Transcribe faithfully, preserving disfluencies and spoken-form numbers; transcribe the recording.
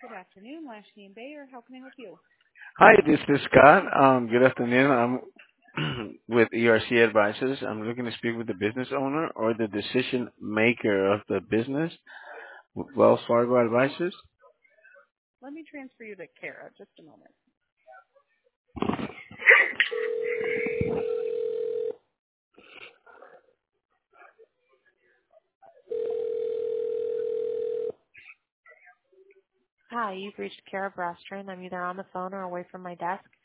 Good afternoon, Lashley and Bayer. How can I help you? Hi, this is Scott. Um, good afternoon. I'm with E R C Advisors. I'm looking to speak with the business owner or the decision maker of the business, Wells Fargo Advisors. Let me transfer you to Kara. Just a moment. Hi, you've reached Kara Brastrin. I'm either on the phone or away from my desk.